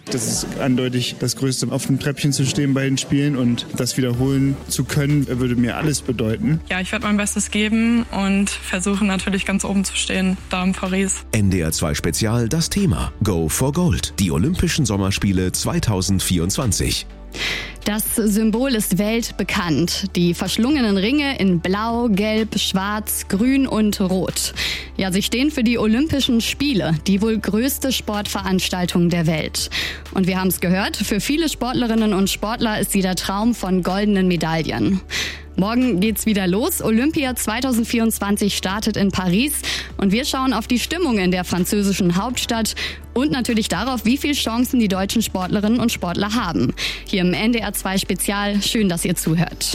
Das ist eindeutig das Größte, auf dem Treppchen zu stehen bei den Spielen und das wiederholen zu können, würde mir alles bedeuten. Ja, ich werde mein Bestes geben und versuchen natürlich ganz oben zu stehen, da in Paris. NDR 2 Spezial, das Thema Go for Gold, die Olympischen Sommerspiele 2024. Das Symbol ist weltbekannt. Die verschlungenen Ringe in Blau, Gelb, Schwarz, Grün und Rot. Ja, sie stehen für die Olympischen Spiele, die wohl größte Sportveranstaltung der Welt. Und wir haben es gehört, für viele Sportlerinnen und Sportler ist sie der Traum von goldenen Medaillen. Morgen geht's wieder los. Olympia 2024 startet in Paris und wir schauen auf die Stimmung in der französischen Hauptstadt und natürlich darauf, wie viele Chancen die deutschen Sportlerinnen und Sportler haben. Hier im NDR 2 Spezial. Schön, dass ihr zuhört.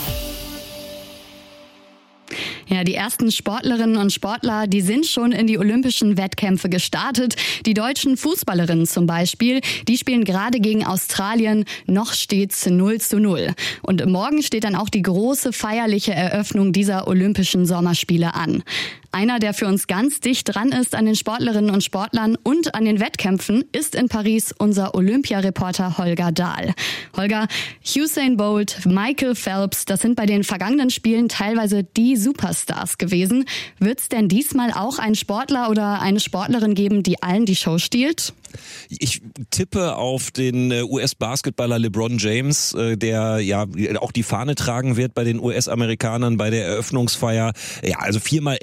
Ja, die ersten Sportlerinnen und Sportler, die sind schon in die olympischen Wettkämpfe gestartet. Die deutschen Fußballerinnen zum Beispiel, die spielen gerade gegen Australien. Noch steht's 0:0. Und morgen steht dann auch die große feierliche Eröffnung dieser Olympischen Sommerspiele an. Einer, der für uns ganz dicht dran ist an den Sportlerinnen und Sportlern und an den Wettkämpfen, ist in Paris unser Olympiareporter Holger Dahl. Holger, Usain Bolt, Michael Phelps, das sind bei den vergangenen Spielen teilweise die Superstars gewesen. Wird's denn diesmal auch einen Sportler oder eine Sportlerin geben, die allen die Show stiehlt? Ich tippe auf den US-Basketballer LeBron James, der ja auch die Fahne tragen wird bei den US-Amerikanern bei der Eröffnungsfeier. Ja, also 4-mal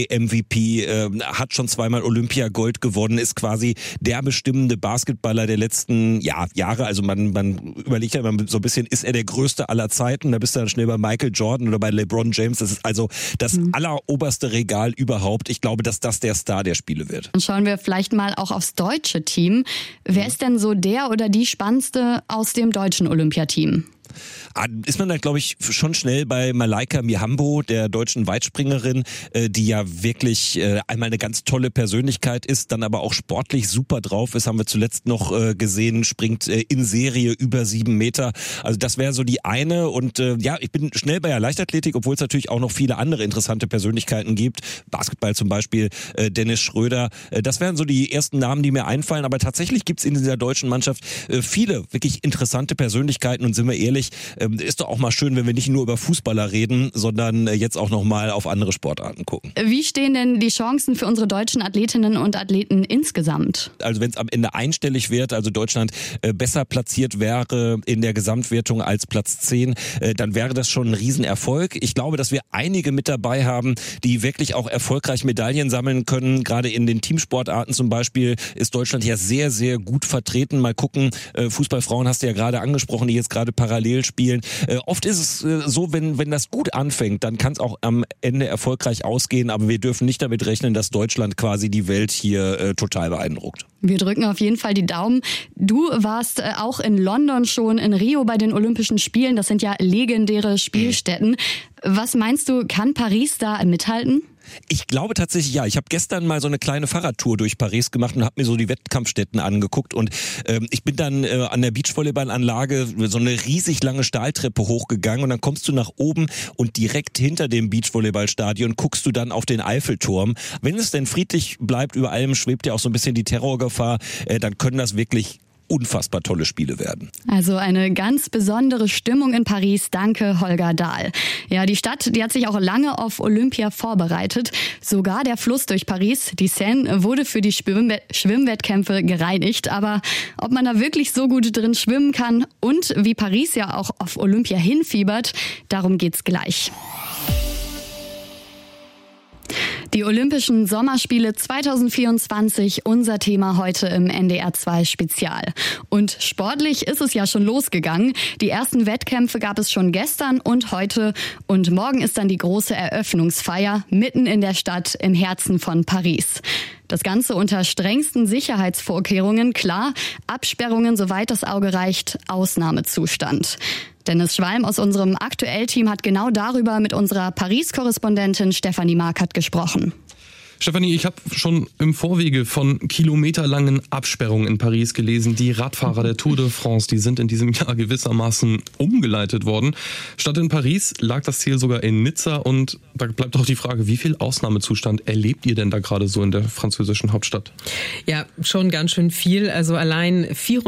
NBA-MVP, hat schon 2-mal Olympiagold gewonnen, ist quasi der bestimmende Basketballer der letzten Jahre. Also man überlegt ja immer so ein bisschen, ist er der größte aller Zeiten? Da bist du dann schnell bei Michael Jordan oder bei LeBron James. Das ist also das alleroberste Regal überhaupt. Ich glaube, dass das der Star der Spiele wird. Dann schauen wir vielleicht mal auch aufs deutsche Team. Wer ist denn so der oder die Spannendste aus dem deutschen Olympiateam? Ist man da, glaube ich, schon schnell bei Malaika Mihambo, der deutschen Weitspringerin, die ja wirklich einmal eine ganz tolle Persönlichkeit ist, dann aber auch sportlich super drauf ist, haben wir zuletzt noch gesehen, springt in Serie über 7 Meter. Also das wäre so die eine und ich bin schnell bei der Leichtathletik, obwohl es natürlich auch noch viele andere interessante Persönlichkeiten gibt. Basketball zum Beispiel, Dennis Schröder. Das wären so die ersten Namen, die mir einfallen, aber tatsächlich gibt's in dieser deutschen Mannschaft viele wirklich interessante Persönlichkeiten und sind wir ehrlich, ist doch auch mal schön, wenn wir nicht nur über Fußballer reden, sondern jetzt auch noch mal auf andere Sportarten gucken. Wie stehen denn die Chancen für unsere deutschen Athletinnen und Athleten insgesamt? Also wenn es am Ende einstellig wird, also Deutschland besser platziert wäre in der Gesamtwertung als Platz 10, dann wäre das schon ein Riesenerfolg. Ich glaube, dass wir einige mit dabei haben, die wirklich auch erfolgreich Medaillen sammeln können. Gerade in den Teamsportarten zum Beispiel ist Deutschland ja sehr, sehr gut vertreten. Mal gucken, Fußballfrauen hast du ja gerade angesprochen, die jetzt gerade parallel spielen. Oft ist es so, wenn das gut anfängt, dann kann es auch am Ende erfolgreich ausgehen, aber wir dürfen nicht damit rechnen, dass Deutschland quasi die Welt hier total beeindruckt. Wir drücken auf jeden Fall die Daumen. Du warst auch in London schon, in Rio bei den Olympischen Spielen. Das sind ja legendäre Spielstätten. Was meinst du, kann Paris da mithalten? Ich glaube tatsächlich ja. Ich habe gestern mal so eine kleine Fahrradtour durch Paris gemacht und habe mir so die Wettkampfstätten angeguckt und ich bin dann an der Beachvolleyballanlage so eine riesig lange Stahltreppe hochgegangen und dann kommst du nach oben und direkt hinter dem Beachvolleyballstadion guckst du dann auf den Eiffelturm. Wenn es denn friedlich bleibt, über allem schwebt ja auch so ein bisschen die Terrorgefahr, dann können das wirklich unfassbar tolle Spiele werden. Also eine ganz besondere Stimmung in Paris. Danke, Holger Dahl. Ja, die Stadt, die hat sich auch lange auf Olympia vorbereitet. Sogar der Fluss durch Paris, die Seine, wurde für die Schwimmwettkämpfe gereinigt. Aber ob man da wirklich so gut drin schwimmen kann und wie Paris ja auch auf Olympia hinfiebert, darum geht's gleich. Die Olympischen Sommerspiele 2024, unser Thema heute im NDR 2 Spezial. Und sportlich ist es ja schon losgegangen. Die ersten Wettkämpfe gab es schon gestern und heute. Und morgen ist dann die große Eröffnungsfeier mitten in der Stadt im Herzen von Paris. Das Ganze unter strengsten Sicherheitsvorkehrungen, klar. Absperrungen, soweit das Auge reicht, Ausnahmezustand. Dennis Schwalm aus unserem Aktuell-Team hat genau darüber mit unserer Paris-Korrespondentin Stefanie Markert gesprochen. Stefanie, ich habe schon im Vorwege von kilometerlangen Absperrungen in Paris gelesen. Die Radfahrer der Tour de France, die sind in diesem Jahr gewissermaßen umgeleitet worden. Statt in Paris lag das Ziel sogar in Nizza und da bleibt auch die Frage, wie viel Ausnahmezustand erlebt ihr denn da gerade so in der französischen Hauptstadt? Ja, schon ganz schön viel. Also allein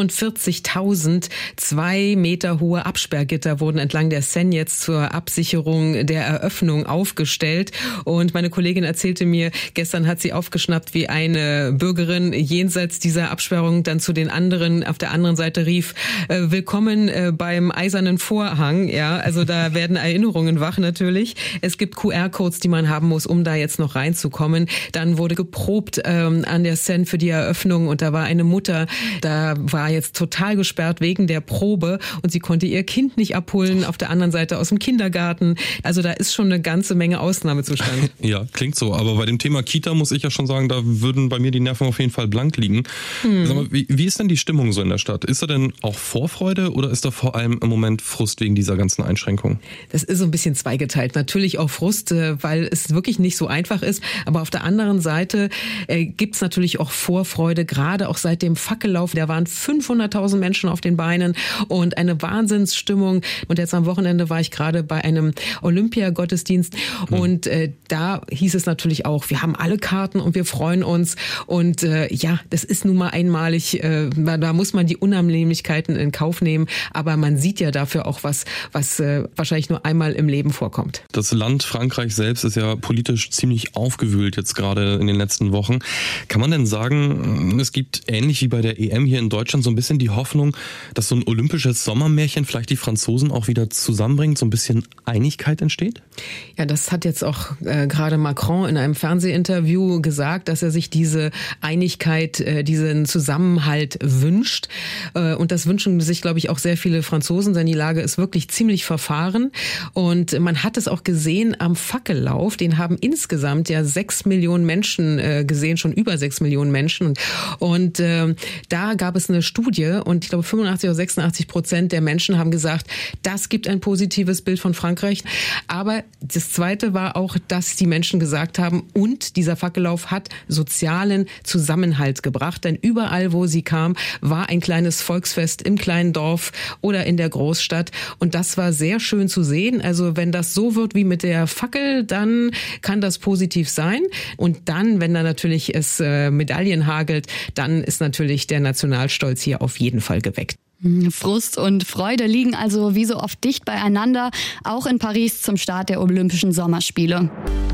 44.000 2 Meter hohe Absperrgitter wurden entlang der Seine jetzt zur Absicherung der Eröffnung aufgestellt. Und meine Kollegin erzählte mir, gestern hat sie aufgeschnappt, wie eine Bürgerin jenseits dieser Absperrung dann zu den anderen auf der anderen Seite rief, willkommen beim eisernen Vorhang. Ja, also da werden Erinnerungen wach natürlich. Es gibt QR-Codes, die man haben muss, um da jetzt noch reinzukommen. Dann wurde geprobt an der Seine für die Eröffnung und da war eine Mutter, da war jetzt total gesperrt wegen der Probe und sie konnte ihr Kind nicht abholen auf der anderen Seite aus dem Kindergarten. Also da ist schon eine ganze Menge Ausnahmezustand. Ja, klingt so. Aber bei dem Thema Kita muss ich ja schon sagen, da würden bei mir die Nerven auf jeden Fall blank liegen. Sag mal, wie ist denn die Stimmung so in der Stadt? Ist da denn auch Vorfreude oder ist da vor allem im Moment Frust wegen dieser ganzen Einschränkungen? Das ist so ein bisschen zweigeteilt. Natürlich auch Frust, weil es wirklich nicht so einfach ist. Aber auf der anderen Seite gibt's natürlich auch Vorfreude, gerade auch seit dem Fackellauf. Da waren 500.000 Menschen auf den Beinen und eine Wahnsinnsstimmung. Und jetzt am Wochenende war ich gerade bei einem Olympiagottesdienst und da hieß es natürlich auch, wir haben alle Karten und wir freuen uns und ja, das ist nun mal einmalig, da muss man die Unannehmlichkeiten in Kauf nehmen, aber man sieht ja dafür auch was wahrscheinlich nur einmal im Leben vorkommt. Das Land Frankreich selbst ist ja politisch ziemlich aufgewühlt jetzt gerade in den letzten Wochen. Kann man denn sagen, es gibt ähnlich wie bei der EM hier in Deutschland so ein bisschen die Hoffnung, dass so ein olympisches Sommermärchen vielleicht die Franzosen auch wieder zusammenbringt, so ein bisschen Einigkeit entsteht? Ja, das hat jetzt auch gerade Macron in einem Fernsehinterview gesagt, dass er sich diese Einigkeit, diesen Zusammenhalt wünscht. Und das wünschen sich, glaube ich, auch sehr viele Franzosen, denn die Lage ist wirklich ziemlich verfahren. Und man hat es auch gesehen am Fackellauf. Den haben insgesamt ja 6 Millionen Menschen gesehen, schon über 6 Millionen Menschen. Und da gab es eine Studie und ich glaube 85 oder 86% der Menschen haben gesagt, das gibt ein positives Bild von Frankreich. Aber das Zweite war auch, dass die Menschen gesagt haben, und dieser Fackellauf hat sozialen Zusammenhalt gebracht. Denn überall, wo sie kam, war ein kleines Volksfest im kleinen Dorf oder in der Großstadt. Und das war sehr schön zu sehen. Also wenn das so wird wie mit der Fackel, dann kann das positiv sein. Und dann, wenn da natürlich es Medaillen hagelt, dann ist natürlich der Nationalstolz hier auf jeden Fall geweckt. Frust und Freude liegen also wie so oft dicht beieinander, auch in Paris zum Start der Olympischen Sommerspiele.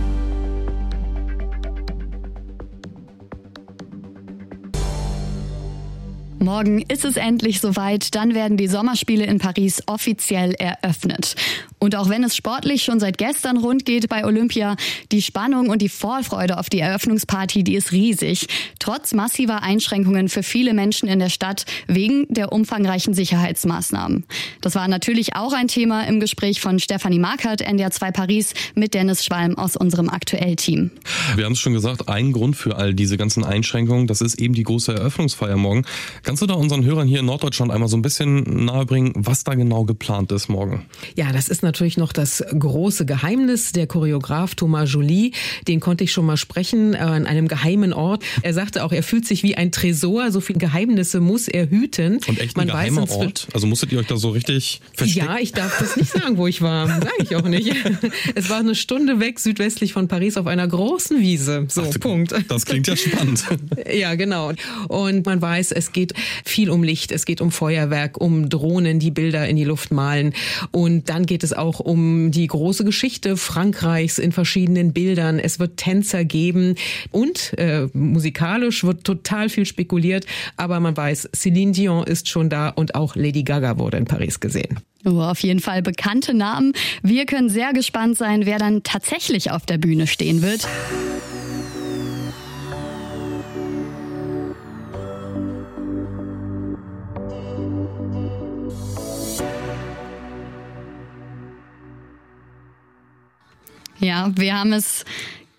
Morgen ist es endlich soweit, dann werden die Sommerspiele in Paris offiziell eröffnet. Und auch wenn es sportlich schon seit gestern rund geht bei Olympia, die Spannung und die Vorfreude auf die Eröffnungsparty, die ist riesig. Trotz massiver Einschränkungen für viele Menschen in der Stadt wegen der umfangreichen Sicherheitsmaßnahmen. Das war natürlich auch ein Thema im Gespräch von Stefanie Markert, NDR 2 Paris, mit Dennis Schwalm aus unserem Aktuell-Team. Wir haben es schon gesagt, ein Grund für all diese ganzen Einschränkungen, das ist eben die große Eröffnungsfeier morgen. Kannst du da unseren Hörern hier in Norddeutschland einmal so ein bisschen nahebringen, was da genau geplant ist morgen? Ja, das ist natürlich noch das große Geheimnis. Der Choreograf Thomas Joly, den konnte ich schon mal sprechen an einem geheimen Ort. Er sagte auch, er fühlt sich wie ein Tresor, so viele Geheimnisse muss er hüten. Und echt ein geheimer Ort? Also musstet ihr euch da so richtig verstecken? Ja, ich darf das nicht sagen, wo ich war. Sage ich auch nicht. Es war eine Stunde weg, südwestlich von Paris, auf einer großen Wiese. So, Ach, Punkt. Das klingt ja spannend. Ja, genau. Und man weiß, es geht viel um Licht, es geht um Feuerwerk, um Drohnen, die Bilder in die Luft malen. Und dann geht es auch um die große Geschichte Frankreichs in verschiedenen Bildern. Es wird Tänzer geben und musikalisch wird total viel spekuliert. Aber man weiß, Céline Dion ist schon da und auch Lady Gaga wurde in Paris gesehen. Oh, auf jeden Fall bekannte Namen. Wir können sehr gespannt sein, wer dann tatsächlich auf der Bühne stehen wird. Ja, wir haben es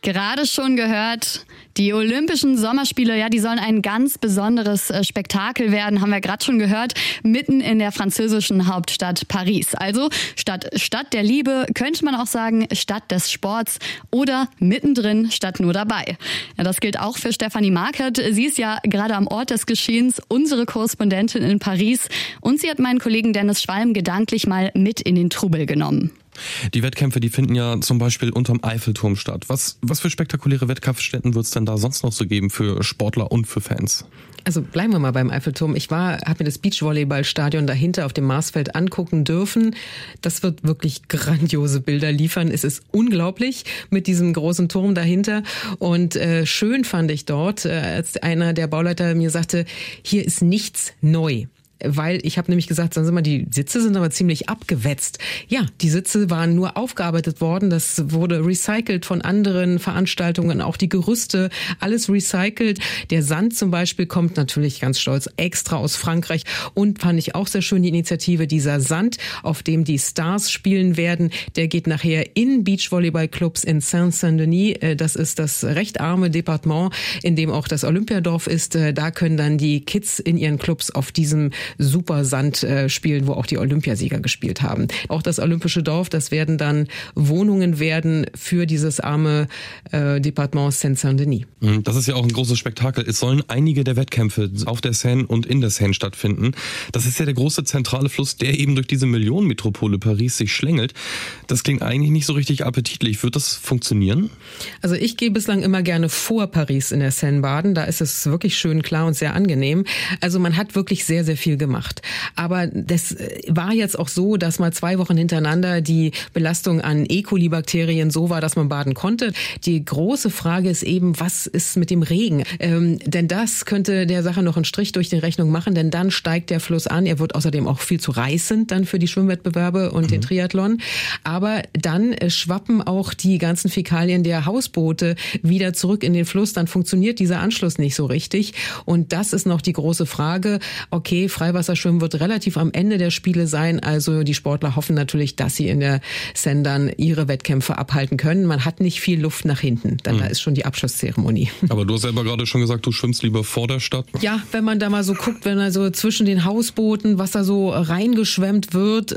Gerade schon gehört, die Olympischen Sommerspiele, ja, die sollen ein ganz besonderes Spektakel werden, haben wir gerade schon gehört, mitten in der französischen Hauptstadt Paris. Also statt Stadt der Liebe könnte man auch sagen Stadt des Sports oder mittendrin statt nur dabei. Ja, das gilt auch für Stefanie Markert. Sie ist ja gerade am Ort des Geschehens, unsere Korrespondentin in Paris, und sie hat meinen Kollegen Dennis Schwalm gedanklich mal mit in den Trubel genommen. Die Wettkämpfe, die finden ja zum Beispiel unterm Eiffelturm statt. Was für spektakuläre Wettkampfstätten wird es denn da sonst noch so geben für Sportler und für Fans? Also bleiben wir mal beim Eiffelturm. Ich habe mir das Beachvolleyballstadion dahinter auf dem Marsfeld angucken dürfen. Das wird wirklich grandiose Bilder liefern. Es ist unglaublich mit diesem großen Turm dahinter. Und schön fand ich dort, als einer der Bauleiter mir sagte, hier ist nichts neu. Weil ich habe nämlich gesagt, sagen Sie mal, die Sitze sind aber ziemlich abgewetzt. Ja, die Sitze waren nur aufgearbeitet worden. Das wurde recycelt von anderen Veranstaltungen, auch die Gerüste, alles recycelt. Der Sand zum Beispiel kommt natürlich ganz stolz extra aus Frankreich. Und fand ich auch sehr schön die Initiative, dieser Sand, auf dem die Stars spielen werden, der geht nachher in Beachvolleyballclubs in Saint-Saint-Denis. Das ist das recht arme Departement, in dem auch das Olympiadorf ist. Da können dann die Kids in ihren Clubs auf diesem super Sand spielen, wo auch die Olympiasieger gespielt haben. Auch das Olympische Dorf, das werden dann Wohnungen werden für dieses arme Departement Saint-Saint-Denis. Das ist ja auch ein großes Spektakel. Es sollen einige der Wettkämpfe auf der Seine und in der Seine stattfinden. Das ist ja der große zentrale Fluss, der eben durch diese Millionenmetropole Paris sich schlängelt. Das klingt eigentlich nicht so richtig appetitlich. Wird das funktionieren? Also ich gehe bislang immer gerne vor Paris in der Seine baden. Da ist es wirklich schön klar und sehr angenehm. Also man hat wirklich sehr, sehr viel gemacht. Aber das war jetzt auch so, dass mal 2 Wochen hintereinander die Belastung an E. coli-Bakterien so war, dass man baden konnte. Die große Frage ist eben, was ist mit dem Regen? Denn das könnte der Sache noch einen Strich durch die Rechnung machen, denn dann steigt der Fluss an. Er wird außerdem auch viel zu reißend dann für die Schwimmwettbewerbe und den Triathlon. Aber dann schwappen auch die ganzen Fäkalien der Hausboote wieder zurück in den Fluss. Dann funktioniert dieser Anschluss nicht so richtig. Und das ist noch die große Frage. Okay, Freiwasserschwimmen wird relativ am Ende der Spiele sein. Also die Sportler hoffen natürlich, dass sie in der Seine dann ihre Wettkämpfe abhalten können. Man hat nicht viel Luft nach hinten, denn da ist schon die Abschlusszeremonie. Aber du hast selber gerade schon gesagt, du schwimmst lieber vor der Stadt. Ja, wenn man da mal so guckt, wenn also zwischen den Hausbooten, was da so reingeschwemmt wird,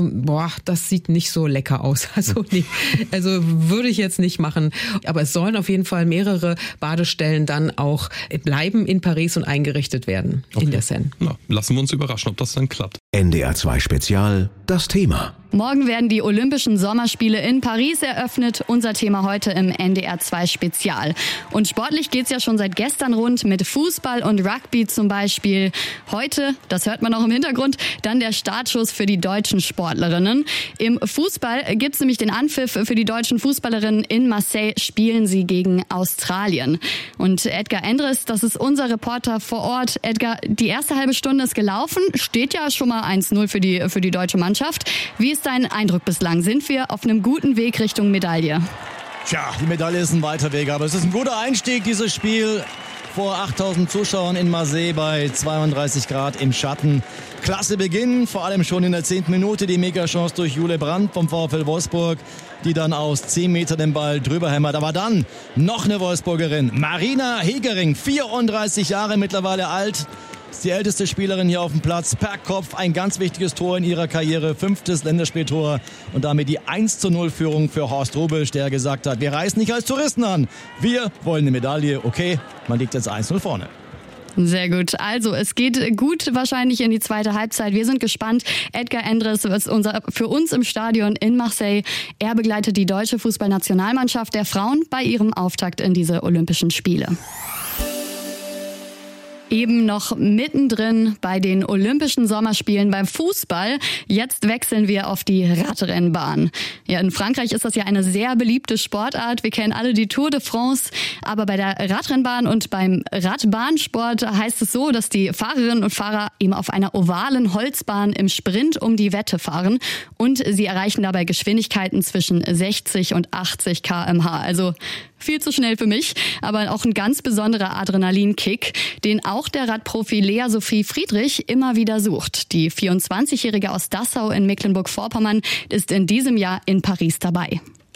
das sieht nicht so lecker aus. Also würde ich jetzt nicht machen. Aber es sollen auf jeden Fall mehrere Badestellen dann auch bleiben in Paris und eingerichtet werden in der Seine. Na, lassen wir uns überraschen, ob das dann klappt. NDR 2 Spezial, das Thema. Morgen werden die Olympischen Sommerspiele in Paris eröffnet. Unser Thema heute im NDR 2 Spezial. Und sportlich geht's ja schon seit gestern rund mit Fußball und Rugby zum Beispiel. Heute, das hört man auch im Hintergrund, dann der Startschuss für die deutschen Sportlerinnen. Im Fußball gibt's nämlich den Anpfiff für die deutschen Fußballerinnen. In Marseille spielen sie gegen Australien. Und Edgar Endres, das ist unser Reporter vor Ort. Edgar, die erste halbe Stunde ist gelaufen. Steht ja schon mal 1-0 für die deutsche Mannschaft. Wie ist dein Eindruck bislang? Sind wir auf einem guten Weg Richtung Medaille? Tja, die Medaille ist ein weiter Weg, aber es ist ein guter Einstieg, dieses Spiel vor 8000 Zuschauern in Marseille bei 32 Grad im Schatten. Klasse Beginn, vor allem schon in der 10. Minute die Megachance durch Jule Brandt vom VfL Wolfsburg, die dann aus 10 Metern den Ball drüber hämmert. Aber dann noch eine Wolfsburgerin, Marina Hegering, 34 Jahre mittlerweile alt. Ist die älteste Spielerin hier auf dem Platz, per Kopf ein ganz wichtiges Tor in ihrer Karriere, 5. Länderspieltor und damit die 1:0-Führung für Horst Rubisch, der gesagt hat, wir reisen nicht als Touristen an, wir wollen eine Medaille, okay, man liegt jetzt 1:0 vorne. Sehr gut. Also es geht gut wahrscheinlich in die zweite Halbzeit. Wir sind gespannt. Edgar Endres ist für uns im Stadion in Marseille. Er begleitet die deutsche Fußballnationalmannschaft der Frauen bei ihrem Auftakt in diese Olympischen Spiele. Eben noch mittendrin bei den Olympischen Sommerspielen beim Fußball. Jetzt wechseln wir auf die Radrennbahn. Ja, in Frankreich ist das ja eine sehr beliebte Sportart. Wir kennen alle die Tour de France. Aber bei der Radrennbahn und beim Radbahnsport heißt es so, dass die Fahrerinnen und Fahrer eben auf einer ovalen Holzbahn im Sprint um die Wette fahren. Und sie erreichen dabei Geschwindigkeiten zwischen 60 und 80 km/h. Also viel zu schnell für mich, aber auch ein ganz besonderer Adrenalinkick, den auch der Radprofi Lea Sophie Friedrich immer wieder sucht. Die 24-Jährige aus Dassau in Mecklenburg-Vorpommern ist in diesem Jahr in Paris dabei.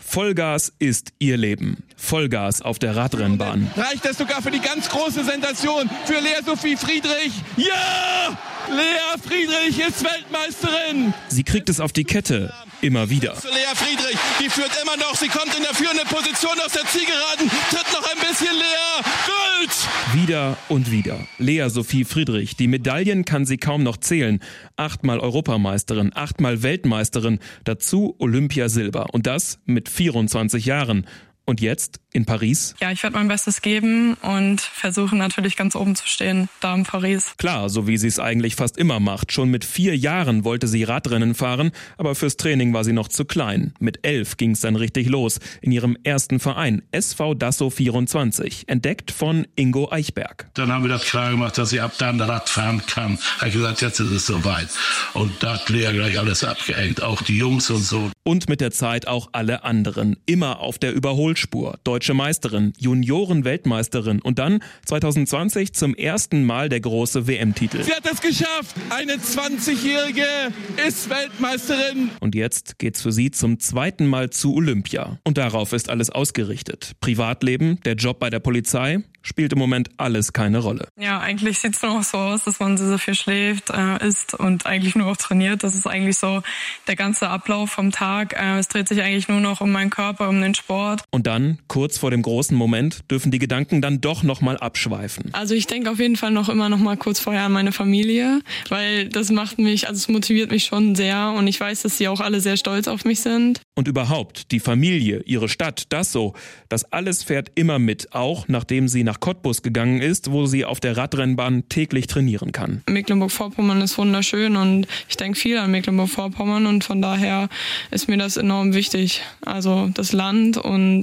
Vollgas ist ihr Leben. Vollgas auf der Radrennbahn. Reicht das sogar für die ganz große Sensation für Lea Sophie Friedrich? Ja! Lea Friedrich ist Weltmeisterin! Sie kriegt es auf die Kette. Immer wieder. Lea Friedrich, die führt immer noch. Sie kommt in der führenden Position aus der Zielgeraden. Tritt noch ein bisschen Lea. Gold! Wieder und wieder. Lea Sophie Friedrich. Die Medaillen kann sie kaum noch zählen. 8-mal Europameisterin, 8-mal Weltmeisterin. Dazu Olympiasilber. Und das mit 24 Jahren. Und jetzt in Paris? Ja, ich werde mein Bestes geben und versuche natürlich ganz oben zu stehen, da in Paris. Klar, so wie sie es eigentlich fast immer macht. Schon mit 4 Jahren wollte sie Radrennen fahren, aber fürs Training war sie noch zu klein. Mit 11 ging es dann richtig los, in ihrem ersten Verein, SV Dasso 24, entdeckt von Ingo Eichberg. Dann haben wir das klar gemacht, dass sie ab dann Rad fahren kann. Ich habe gesagt, jetzt ist es soweit. Und da hat Lea gleich alles abgehängt, auch die Jungs und so. Und mit der Zeit auch alle anderen, immer auf der Überholspur. Deutsche Meisterin, Junioren-Weltmeisterin und dann 2020 zum ersten Mal der große WM-Titel. Sie hat es geschafft! Eine 20-Jährige ist Weltmeisterin! Und jetzt geht's für sie zum zweiten Mal zu Olympia. Und darauf ist alles ausgerichtet. Privatleben, der Job bei der Polizei, spielt im Moment alles keine Rolle. Ja, eigentlich sieht es nur noch so aus, dass man sehr viel schläft, isst und eigentlich nur noch trainiert. Das ist eigentlich so der ganze Ablauf vom Tag. Es dreht sich eigentlich nur noch um meinen Körper, um den Sport. Und dann, kurz vor dem großen Moment, dürfen die Gedanken dann doch nochmal abschweifen. Also ich denke auf jeden Fall noch mal kurz vorher an meine Familie, weil das es motiviert mich schon sehr und ich weiß, dass sie auch alle sehr stolz auf mich sind. Und überhaupt, die Familie, ihre Stadt, Dasso, das alles fährt immer mit, auch nachdem sie nach Cottbus gegangen ist, wo sie auf der Radrennbahn täglich trainieren kann. Mecklenburg-Vorpommern ist wunderschön und ich denke viel an Mecklenburg-Vorpommern und von daher ist mir das enorm wichtig. Also das Land und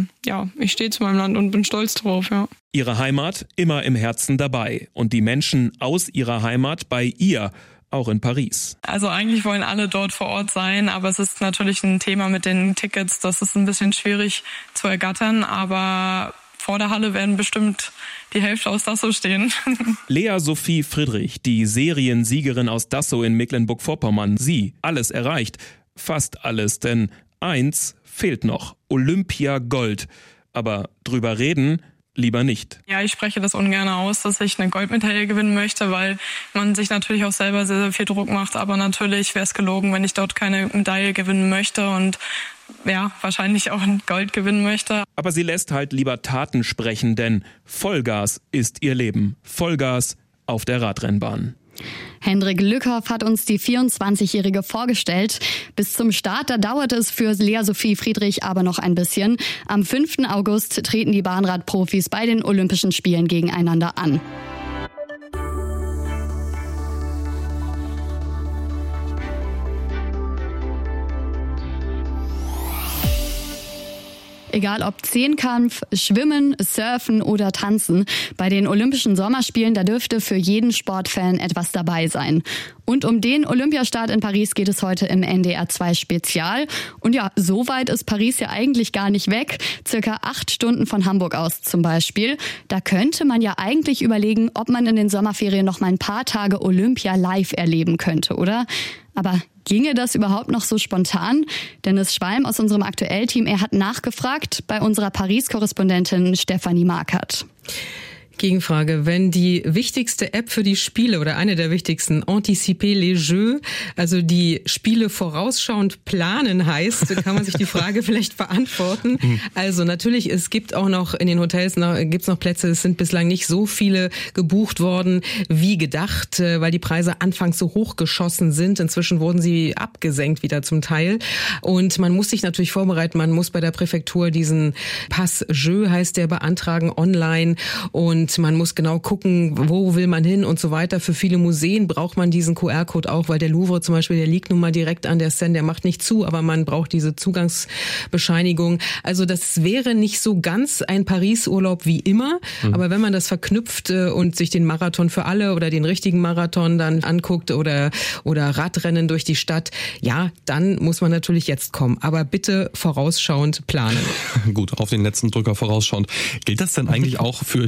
ich stehe zu meinem Land und bin stolz drauf, ja. Ihre Heimat immer im Herzen dabei und die Menschen aus ihrer Heimat bei ihr, auch in Paris. Also eigentlich wollen alle dort vor Ort sein, aber es ist natürlich ein Thema mit den Tickets, das ist ein bisschen schwierig zu ergattern, aber vor der Halle werden bestimmt die Hälfte aus Dasso stehen. Lea Sophie Friedrich, die Seriensiegerin aus Dasso in Mecklenburg-Vorpommern, sie, alles erreicht, fast alles, denn eins fehlt noch, Olympia Gold. Aber drüber reden lieber nicht. Ja, ich spreche das ungern aus, dass ich eine Goldmedaille gewinnen möchte, weil man sich natürlich auch selber sehr, sehr viel Druck macht. Aber natürlich wäre es gelogen, wenn ich dort keine Medaille gewinnen möchte und wahrscheinlich auch ein Gold gewinnen möchte. Aber sie lässt halt lieber Taten sprechen, denn Vollgas ist ihr Leben. Vollgas auf der Radrennbahn. Hendrik Lückhoff hat uns die 24-Jährige vorgestellt. Bis zum Start, da dauert es für Lea Sophie Friedrich aber noch ein bisschen. Am 5. August treten die Bahnradprofis bei den Olympischen Spielen gegeneinander an. Egal ob Zehnkampf, Schwimmen, Surfen oder Tanzen, bei den Olympischen Sommerspielen, da dürfte für jeden Sportfan etwas dabei sein. Und um den Olympiastart in Paris geht es heute im NDR 2 Spezial. Und ja, so weit ist Paris ja eigentlich gar nicht weg. Circa 8 Stunden von Hamburg aus zum Beispiel. Da könnte man ja eigentlich überlegen, ob man in den Sommerferien noch mal ein paar Tage Olympia live erleben könnte, oder? Aber ginge das überhaupt noch so spontan? Dennis Schwalm aus unserem Aktuell-Team, er hat nachgefragt bei unserer Paris-Korrespondentin Stefanie Markert. Gegenfrage, wenn die wichtigste App für die Spiele oder eine der wichtigsten, Anticiper les Jeux, also die Spiele vorausschauend planen heißt, kann man sich die Frage vielleicht beantworten. Also natürlich, es gibt auch noch in den Hotels gibt's noch Plätze, es sind bislang nicht so viele gebucht worden wie gedacht, weil die Preise anfangs so hoch geschossen sind. Inzwischen wurden sie abgesenkt wieder zum Teil und man muss sich natürlich vorbereiten, man muss bei der Präfektur diesen Pass Jeux heißt der beantragen online und man muss genau gucken, wo will man hin und so weiter. Für viele Museen braucht man diesen QR-Code auch, weil der Louvre zum Beispiel, der liegt nun mal direkt an der Seine, der macht nicht zu, aber man braucht diese Zugangsbescheinigung. Also das wäre nicht so ganz ein Paris-Urlaub wie immer, aber wenn man das verknüpft und sich den Marathon für alle oder den richtigen Marathon dann anguckt oder Radrennen durch die Stadt, ja, dann muss man natürlich jetzt kommen. Aber bitte vorausschauend planen. Gut, auf den letzten Drücker vorausschauend. Gilt das denn eigentlich auch für die anderen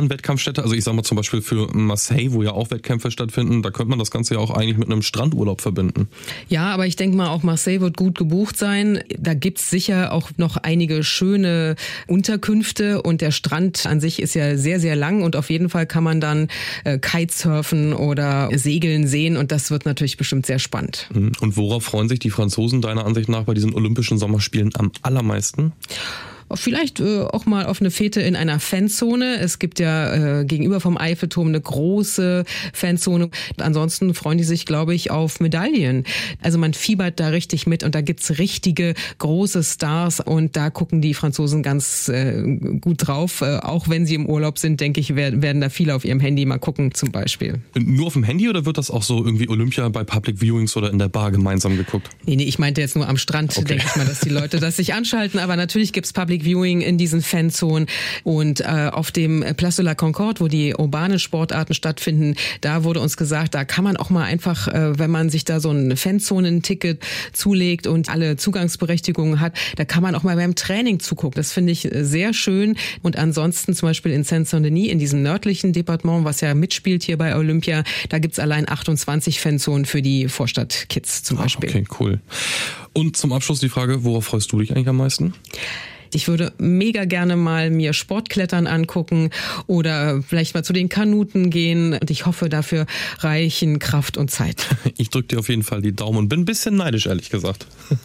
anderen Wettkampfstätte? Also ich sag mal zum Beispiel für Marseille, wo ja auch Wettkämpfe stattfinden, da könnte man das Ganze ja auch eigentlich mit einem Strandurlaub verbinden. Ja, aber ich denke mal, auch Marseille wird gut gebucht sein. Da gibt's sicher auch noch einige schöne Unterkünfte und der Strand an sich ist ja sehr, sehr lang und auf jeden Fall kann man dann Kitesurfen oder Segeln sehen und das wird natürlich bestimmt sehr spannend. Und worauf freuen sich die Franzosen deiner Ansicht nach bei diesen Olympischen Sommerspielen am allermeisten? Vielleicht auch mal auf eine Fete in einer Fanzone. Es gibt ja gegenüber vom Eiffelturm eine große Fanzone. Ansonsten freuen die sich, glaube ich, auf Medaillen. Also man fiebert da richtig mit und da gibt's richtige große Stars und da gucken die Franzosen ganz gut drauf. Auch wenn sie im Urlaub sind, denke ich, werden da viele auf ihrem Handy mal gucken zum Beispiel. Nur auf dem Handy oder wird das auch so irgendwie Olympia bei Public Viewings oder in der Bar gemeinsam geguckt? Nee, ich meinte jetzt nur am Strand, denke ich mal, dass die Leute das sich anschalten. Aber natürlich gibt's Public Viewing in diesen Fanzonen und auf dem Place de la Concorde, wo die urbanen Sportarten stattfinden, da wurde uns gesagt, da kann man auch mal einfach, wenn man sich da so ein Fanzonen-Ticket zulegt und alle Zugangsberechtigungen hat, da kann man auch mal beim Training zugucken. Das finde ich sehr schön. Und ansonsten zum Beispiel in Saint-Saint-Denis, in diesem nördlichen Departement, was ja mitspielt hier bei Olympia, da gibt's allein 28 Fanzonen für die Vorstadtkids zum Beispiel. Okay, cool. Und zum Abschluss die Frage, worauf freust du dich eigentlich am meisten? Ich würde mega gerne mal mir Sportklettern angucken oder vielleicht mal zu den Kanuten gehen. Und ich hoffe, dafür reichen Kraft und Zeit. Ich drücke dir auf jeden Fall die Daumen und bin ein bisschen neidisch, ehrlich gesagt.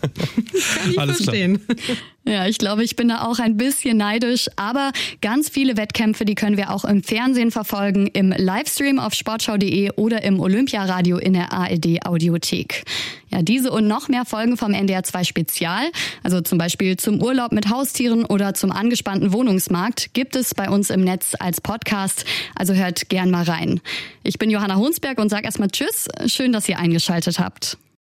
Kann ich verstehen. Ja, ich glaube, ich bin da auch ein bisschen neidisch, aber ganz viele Wettkämpfe, die können wir auch im Fernsehen verfolgen, im Livestream auf sportschau.de oder im Olympiaradio in der ARD Audiothek. Ja, diese und noch mehr Folgen vom NDR 2 Spezial, also zum Beispiel zum Urlaub mit Haustieren oder zum angespannten Wohnungsmarkt, gibt es bei uns im Netz als Podcast, also hört gern mal rein. Ich bin Johanna Hunsberg und sage erstmal Tschüss, schön, dass ihr eingeschaltet habt.